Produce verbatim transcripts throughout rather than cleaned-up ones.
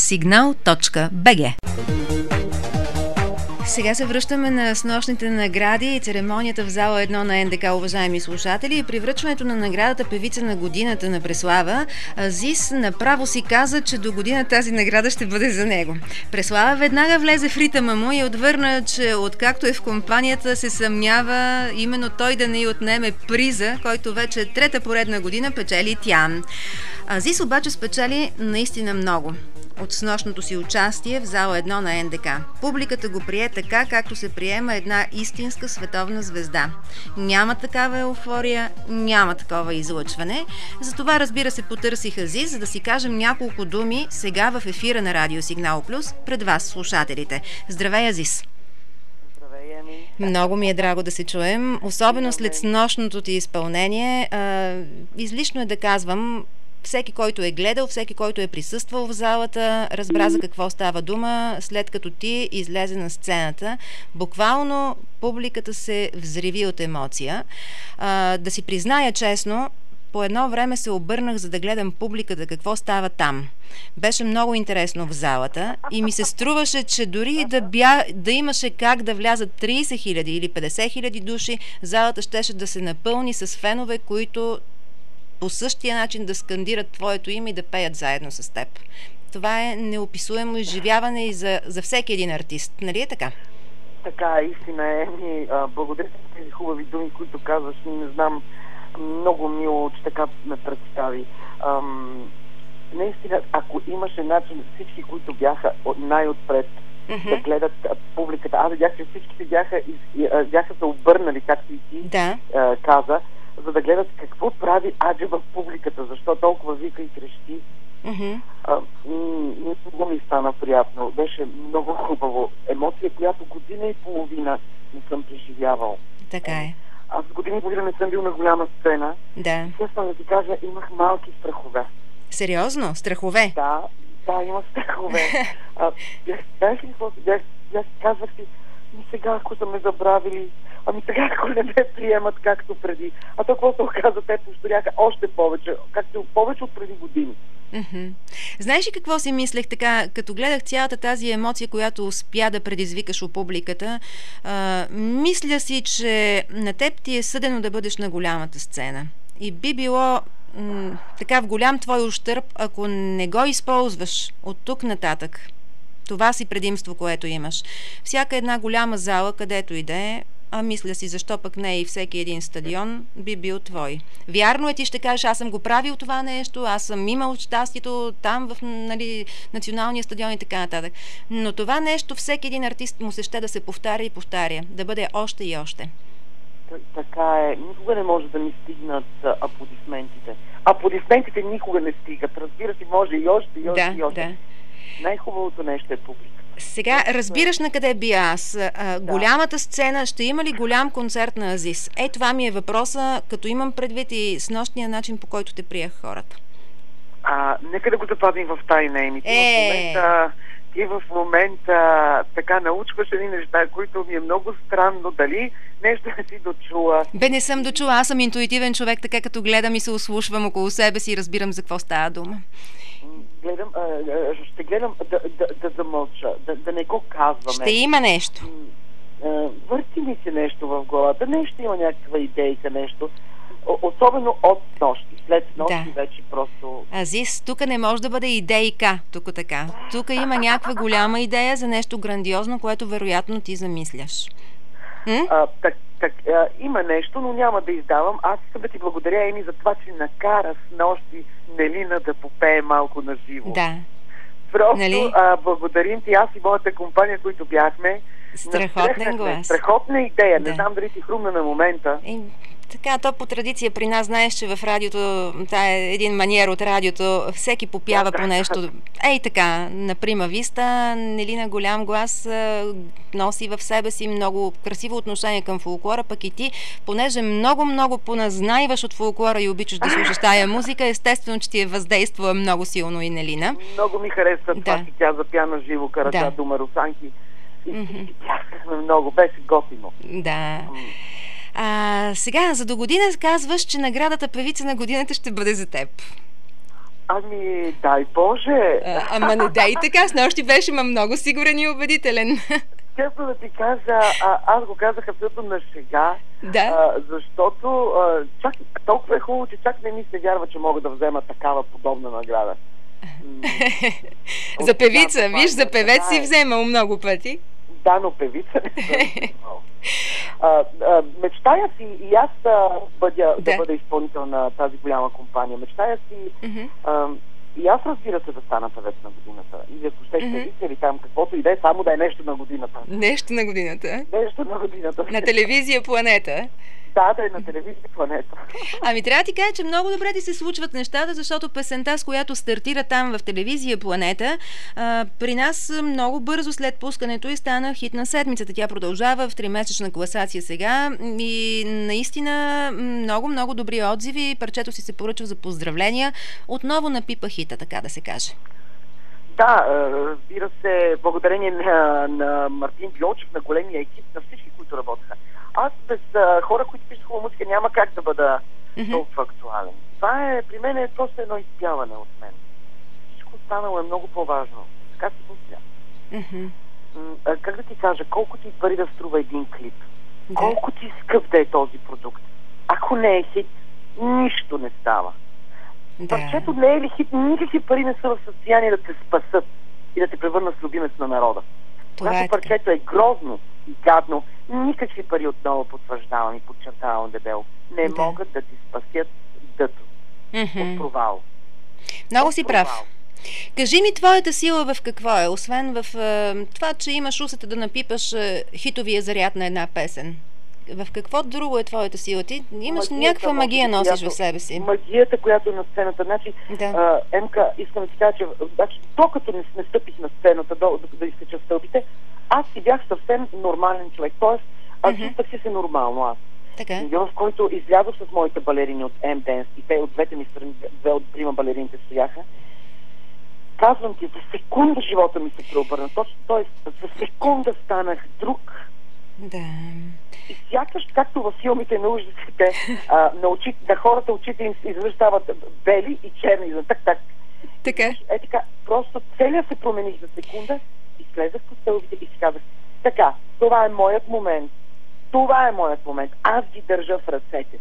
сигнал точка би джи. Сега се връщаме на снощните награди и церемонията в зала едно на ен де ка, уважаеми слушатели. При връчването на наградата Певица на годината на Преслава, Азис направо си каза, че до година тази награда ще бъде за него. Преслава веднага влезе в ритъма му и отвърна, че откакто е в компанията се съмнява именно той да не й отнеме приза, който вече трета поредна година печели тя. Азис обаче спечели наистина много от снощното си участие в зала едно на ен де ка. Публиката го прие така, както се приема една истинска световна звезда. Няма такава еуфория, няма такова излъчване. Затова, разбира се, потърсих Азис, за да си кажем няколко думи сега в ефира на Радио Сигнал Плюс пред вас, слушателите. Здравей, Азис! Здравей, Еми! Много ми е драго да се чуем, особено след снощното ти изпълнение. А, излишно е да казвам, всеки, който е гледал, всеки, който е присъствал в залата, разбра за какво става дума, след като ти излезе на сцената. Буквално публиката се взриви от емоция. А, да си призная честно, по едно време се обърнах, за да гледам публиката, какво става там. Беше много интересно в залата и ми се струваше, че дори да, бя, да имаше как да влязат трийсет хиляди или петдесет хиляди души, залата щеше да се напълни с фенове, които по същия начин да скандират твоето име и да пеят заедно с теб. Това е неописуемо изживяване и за, за всеки един артист. Нали е така? Така, истина е. Ми, а, благодаря за тези хубави думи, които казваш. Не знам, много мило, че така ме представи. Ам, наистина, ако имаше начин всички, които бяха най-отпред, mm-hmm. да гледат публиката, аз видях, че всичките бяха, из, бяха се обърнали, както и ти да. а, каза, за да гледат какво прави Аджи в публиката, защо толкова вика и крещи. Mm-hmm. А, много ми стана приятно. Беше много хубаво. Емоция, която година и половина не съм преживявал. Така е. Аз година и половина не съм бил на голяма сцена. Да. Честно да ти кажа, имах малки страхове. Сериозно? Страхове? Да, да, имах страхове. а, бях, знаеш ли какво си? Бях, бях казвах си, ми сега, ако са ме забравили, ами сега, ако не ме приемат както преди. А то, какво се оказа, те повторяха още повече, както повече от преди години. Mm-hmm. Знаеш ли какво си мислех така, като гледах цялата тази емоция, която успя да предизвикаш у публиката? А, мисля си, че на теб ти е съдено да бъдеш на голямата сцена. И би било м- така в голям твой ущърб, ако не го използваш от тук нататък. Това си предимство, което имаш. Всяка една голяма зала, където и да е, а мисля си, защо пък не и всеки един стадион, би бил твой. Вярно е, ти ще кажеш, аз съм го правил това нещо, аз съм имал щастието там в, нали, националния стадион и така нататък. Но това нещо всеки един артист му се ще да се повтаря и повтаря, да бъде още и още. Така е. Никога не може да ми стигнат аплодисментите. Аплодисментите никога не стигат. Разбира се, може и още, и още, да, и още. Да. Най-хубавото нещо е публика. Сега разбираш на къде би аз. А, да. Голямата сцена, ще има ли голям концерт на Азис? Е, това ми е въпроса, като имам предвид и снощния начин, по който те приех хората. А, нека да го запазим в тайна, Еми. Ти, е... в момента, ти в момента така научваш едни неща, които ми е много странно. Дали нещо не си дочула? Бе, не съм дочула. Аз съм интуитивен човек, така като гледам и се услушвам около себе си и разбирам за какво става дума. Гледам, а, ще гледам да, да, да замълча, да, да не го казваме. Ще има нещо. Върти ми се нещо в главата, нещо има някаква идейка, нещо. Особено от нощи, след нощи да. Вече просто... Азис, тук не може да бъде идейка, тук така. Тук има някаква голяма идея за нещо грандиозно, което вероятно ти замисляш. А, так, так, а, има нещо, но няма да издавам. Аз искам да ти благодаря, Еми, за това, че накара с нощи Нелина да попее малко на живо. Да. Просто нали? а, благодарим ти, аз и моята компания, които бяхме. Страхотен глас. Страхотна идея. Да. Не знам дали ти хрумна на момента. И, така, то по традиция при нас, знаеш, че в радиото, това е един маниер от радиото, всеки попява да, по нещо. Ей така, на прима виста, Нелина голям глас носи в себе си много красиво отношение към фолклора, пък и ти, понеже много-много поназнайваш от фолклора и обичаш да слушаш тая музика, естествено, че ти е въздействала много силно и Нелина. Много ми харесва да. Това, че тя запя на живо Карача да. Дума Русанки. И mm-hmm. пяхме много, беше готино. Да. А, сега, за до година казваш, че наградата Певица на годината ще бъде за теб. Ами, дай Боже! А, ама не дай така, снощи беше ма много сигурен и убедителен. Често да ти кажа, а, аз го казах абсолютно на шега, Да. а, защото а, чак, толкова е хубаво, че чак не ми се вярва, че мога да взема такава подобна награда. За певица, виж, за певец си вземал много пъти. Да, но певица не съм вземал. А, а, мечтая си и аз а, бъдя, да. да бъда изпълнител на тази голяма компания. Мечтая си Mm-hmm. а, и аз, разбира се, да стана певец на годината. Или ако ще Mm-hmm. певица или там каквото и да е, само да е нещо на годината. Нещо на годината. Нещо на годината. На телевизия Планета. Да, да е на телевизия Планета. Ами трябва да ти кажа, че много добре ти се случват нещата, защото песента, с която стартира там в телевизия Планета, а, при нас много бързо след пускането и стана хит на седмицата. Тя продължава в тримесечна класация сега и наистина много, много добри отзиви. Парчето си се поръчва за поздравления. Отново напипа хита, така да се каже. Да, разбира се, благодарение на, на Мартин Билчев, на големия екип, на всички, които работеха. Аз без а, хора, които пишат хубава музика, няма как да бъда mm-hmm. толкова актуален. Това е, при мен е просто едно изпяване от мен. Всичко останало е много по-важно. Така си мисля. Mm-hmm. М- как да ти кажа, колко ти пари да струва един клип? Да. Колко ти скъп да е този продукт? Ако не е хит, нищо не става. Да. Парчето не е ли хит, никакви пари не са в състояние да те спасат и да те превърнат в любимец на народа. Когато е парчето е грозно и гадно, никакви пари, отново потвърждавам и подчертавам дебело, не да. могат да ти спасят дъто Mm-hmm. от провал. Много от си провал. прав. Кажи ми, твоята сила в какво е? Освен в е, това, че имаш усета да напипаш е, хитовия заряд на една песен. В какво друго е твоята сила? Ти имаш Магията, някаква магия носиш която, в себе си. Магията, която е на сцената. Значи, Да. а, Емка, искам да ти кажа, че значи, докато не, не стъпих на сцената, до, да, да изкача стълбите, аз си бях съвсем нормален човек. Тоест, аз Мгм. чувствах си се нормално аз. Така. В който излязох с моите балерини от M-Dance и те от двете ми страни, две от трима балерините стояха. Казвам ти, за секунда живота ми се преобърна. Точно, т.е. за секунда станах друг. Да. И сякаш, както във филмите на ужасите, а, на, очи, на хората очите им изведнъж стават бели и черни, за так-так. Така. Е така, просто целият се промених за секунда и слезах по стълбите и си казах, така, това е моят момент. Това е моят момент. Аз ги държа в ръцете си.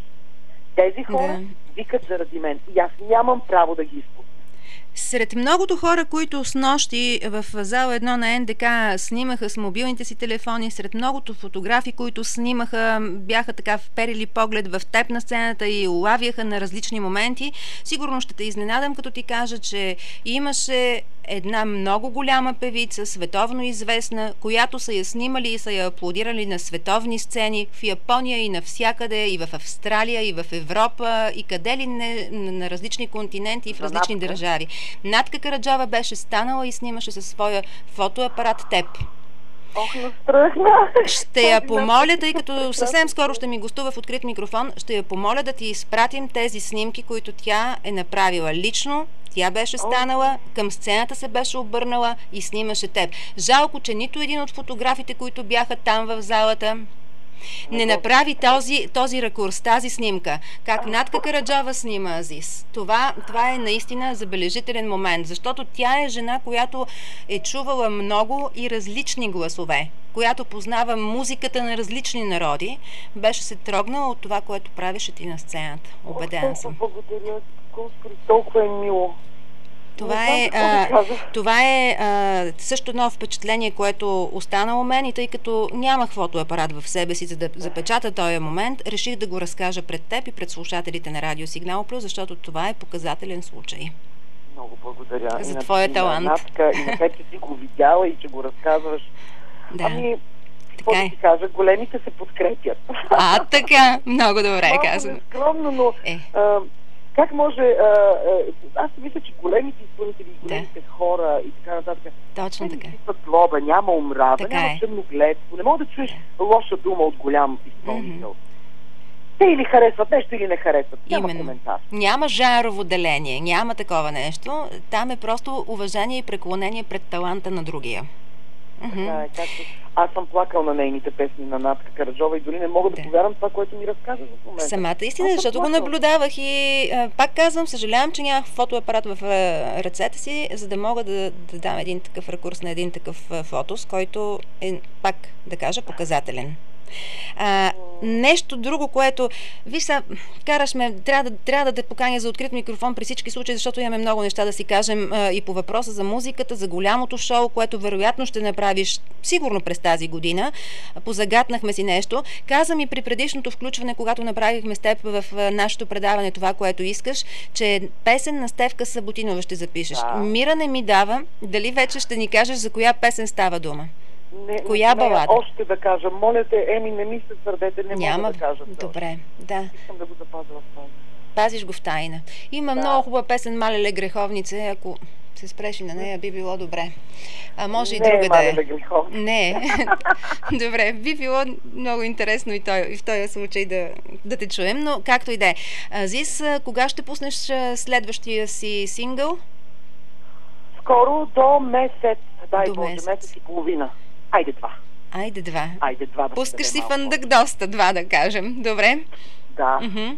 Тези хора Да. викат заради мен и аз нямам право да ги изпусна. Сред многото хора, които с нощи в зала едно на Н Д К снимаха с мобилните си телефони, сред многото фотографи, които снимаха, бяха така вперили поглед в теб на сцената и улавяха на различни моменти, сигурно ще те изненадам, като ти кажа, че имаше една много голяма певица, световно известна, която са я снимали и са я аплодирали на световни сцени в Япония и навсякъде, и в Австралия, и в Европа, и къде ли не, на различни континенти и в различни Натка. държави. Натка Караджова беше станала и снимаше със своя фотоапарат теб. Ох, настръхна! Ще я помоля, тъй като съвсем скоро ще ми гостува в открит микрофон, ще я помоля да ти изпратим тези снимки, които тя е направила лично. Тя беше станала, към сцената се беше обърнала и снимаше теб. Жалко, че нито един от фотографите, които бяха там в залата, не направи този, този ракурс, тази снимка. Как Натка Караджова снима Азис. Това, това е наистина забележителен момент, защото тя е жена, която е чувала много и различни гласове, която познава музиката на различни народи, беше се трогнала от това, което правеше ти на сцената. Убеден съм. Благодаря, Господи, толкова е мило. Това Не е, знам какво да а, кажа. това е а, също едно впечатление, което остана у мен и тъй като нямах фотоапарат в себе си, за да запечата този момент, реших да го разкажа пред теб и пред слушателите на Радио Сигнал Плюс, защото това е показателен случай. Много благодаря. За И на- твоя и на талант. Натка, и на теб, че си го видяла и че го разказваш. Да. Ами, какво Така да е. ти кажа, големите се подкрепят. А, така, много добре Малко казано. нескромно, но Е. а, как може... А, а, аз мисля, че големите изпълнители, и големите хора и така нататък, Точно те така. не изпитват злоба, няма омраза, Така няма е. черногледство, не мога да чуеш лоша дума от голям изпълнител. Те или харесват нещо, или не харесват. Няма Именно. коментар. Няма жанрово деление, няма такова нещо. Там е просто уважение и преклонение пред таланта на другия. Мгм. Така е, както... аз съм плакал на нейните песни на Натка Караджова и дори не мога да, да повярвам това, което ми разказва в момента. Самата истина, защото го наблюдавах и а, пак казвам, съжалявам, че нямах фотоапарат в а, ръцете си, за да мога да, да дам един такъв ракурс на един такъв а, фотос, който е, пак да кажа, показателен. А, нещо друго, което виж са, караш ме, трябва да, трябва да те поканя за открит микрофон при всички случаи, защото имаме много неща да си кажем а, и по въпроса за музиката, за голямото шоу, което вероятно ще направиш сигурно през тази година. Позагатнахме си нещо. Каза ми при предишното включване, когато направихме с теб в а, нашето предаване това, което искаш, че песен на Стефка Саботинова ще запишеш. Да. Мира не ми дава, дали вече ще ни кажеш за коя песен става дума? Не, коя не, балада? Още да кажа. Моля те, Еми, не ми се сърдете, не Няма. мога да кажа. Добре, да. Искам да го запазя в тайна. Пазиш го в тайна. Има да. много хубава песен Малеле греховнице, ако се спреш и на нея, би било добре. А може не и друга е да е. Греховнице. Не. Добре, би било много интересно и, той, и в този случай да, да те чуем, но както и да е. Зис, кога ще пуснеш следващия си сингъл? Скоро, до месец. Дай до Боже, месец. месец и половина. Айде два. Айде два. Айде два. Да пускаш си фандък доста, два да кажем. Добре? Да. Mm-hmm.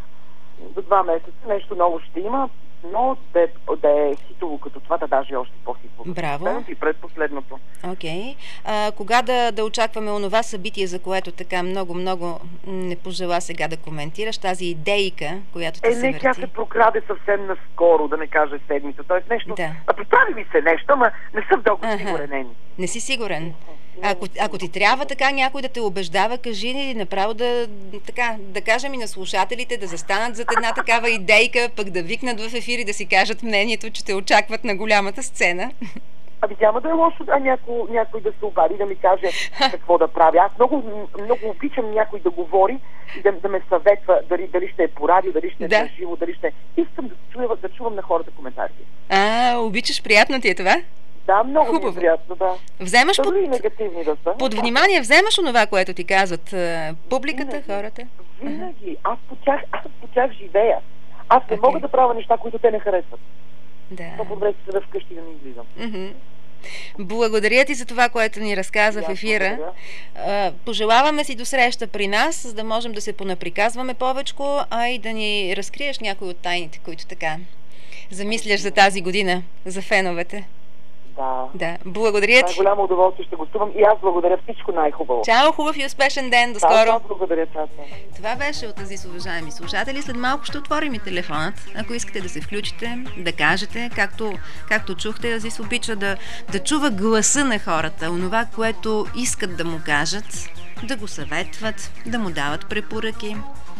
До два месеца нещо ново ще има, но да е, да е хитово като това, да даже още по-хитово. Браво. И предпоследното. Окей. Okay. Кога да, да очакваме онова събитие, за което така много-много не пожела сега да коментираш, тази идейка, която ти е, се не, върти? тя се прокраде съвсем наскоро, да не кажа седмица. Тоест нещо... Да. А представи ми се нещо, ама не съм толкова ага. сигурен. Не. Не си сигурен? Ако, ако ти трябва така някой да те убеждава, кажи ни направо да, така, да кажем и на слушателите да застанат зад една такава идейка, пък да викнат в ефир и да си кажат мнението, че те очакват на голямата сцена. Ами няма да е лошо а някой, някой да се обади, да ми каже какво да правя. Аз много, много обичам някой да говори и да, да ме съветва дали, дали ще е по радио, дали ще е да. на живо, дали ще е... Искам да, чуя, да чувам на хората коментарите. А, обичаш, приятно ти е това? Да, много Хубаво. ми е приятно, да. Вземаш под... и негативни да са. Под внимание вземаш онова, което ти казват публиката, винаги, хората? Винаги. Аз по тях, аз по тях живея. Аз не okay. мога да правя неща, които те не харесват. Да. По-добре се да вкъщи да не излизам. Mm-hmm. Благодаря ти за това, което ни разказа в ефира. Uh, пожелаваме си до среща при нас, за да можем да се понаприказваме повечко, а и да ни разкриеш някои от тайните, които така замисляш за тази година, за феновете. Да. Да. Благодаря ти. Това е голямо удоволствие, ще гостувам и аз благодаря, всичко най-хубаво. Чао, хубав и успешен ден, до скоро. Да, благодаря, чао. Това беше от Азис, уважаеми слушатели. След малко ще отворим и телефонът. Ако искате да се включите, да кажете, както, както чухте, Азис обича да, да чува гласа на хората, онова, което искат да му кажат, да го съветват, да му дават препоръки,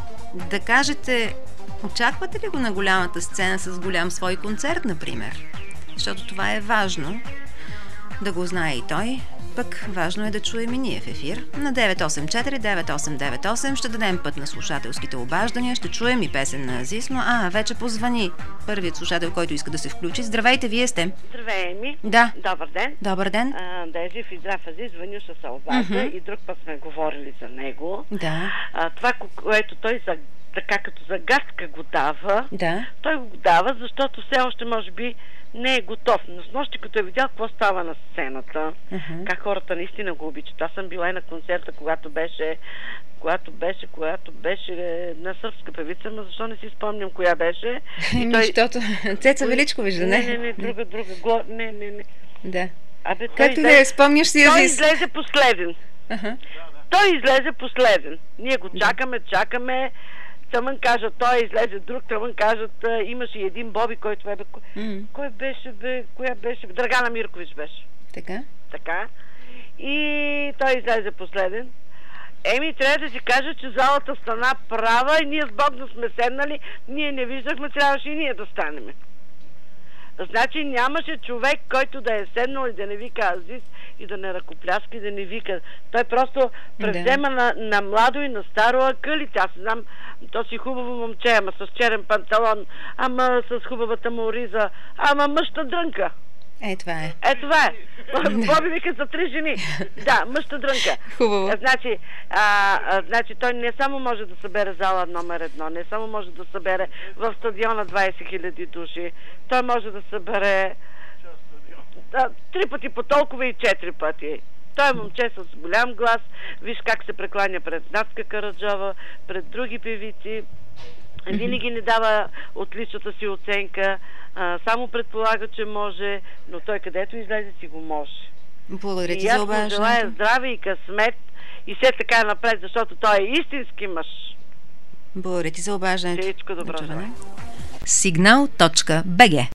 да кажете, очаквате ли го на голямата сцена с голям свой концерт, например? Защото това е важно да го знае и той, пък важно е да чуем и ние в ефир. На девет осем четири девет осем девет осем ще дадем път на слушателските обаждания, ще чуем и песен на Азис, но а, вече позвани първият слушател, който иска да се включи. Здравейте, вие сте. Здравей ми. Да. Добър ден. Добър ден. А, да е жив и здрав Азис, Ванюша се обажда mm-hmm. и друг път сме говорили за него. Да. А, това, което той за, така като загадка го дава, да. той го дава, защото все още може би не е готов. Но с нощи, като е видял какво става на сцената, uh-huh. как хората наистина го обичат. Аз съм била и на концерта, когато беше, когато беше, когато беше на сръбска певица, но защо не си спомням коя беше. И той... Защото Цеца Величко вижда, не? Не, не, не, друга, друга, гла... не, не, не. Да. Абе, той както излезе... да спомняш си Азис. Той излезе последен. Uh-huh. Той излезе последен. Ние го чакаме, чакаме. Тъмън кажат, той излезе друг, тъмън кажат, имаше и един Боби, който бе, кой, mm. кой беше, бе, коя беше, Драгана Миркович беше. Така? Така. И той излезе последен. Еми, трябва да си кажа, че залата стана права и ние с Богдан сме седнали, ние не виждахме, трябваше и ние да станем. Значи нямаше човек, който да е седнал и да не вика Азис и да не ръкопляска и да не вика. Той просто превзема да. на, на младо и на старо акълите. Аз знам, то си хубаво момче, ама с черен панталон, ама с хубавата му риза, ама мъжта дрънка. Е, това е. Е, това е. Боби вика за три жени. Да, мъжта дрънка. Хубаво. Значи, а, а, значи, той не само може да събере зала номер едно, не само може да събере в стадиона двайсет хиляди души, той може да събере а, три пъти по толкова и четири пъти. Той е момче с голям глас. Виж как се прекланя пред Натка Караджова, пред други певици. Винаги не дава от личната си оценка, а, само предполага, че може, но той където излезе си го може. Благодаря ти и за обаждането. И аз му желая здраве и късмет и все така напред, защото той е истински мъж. Благодаря ти за обаждането. Всичко добро. Сигнал точка бг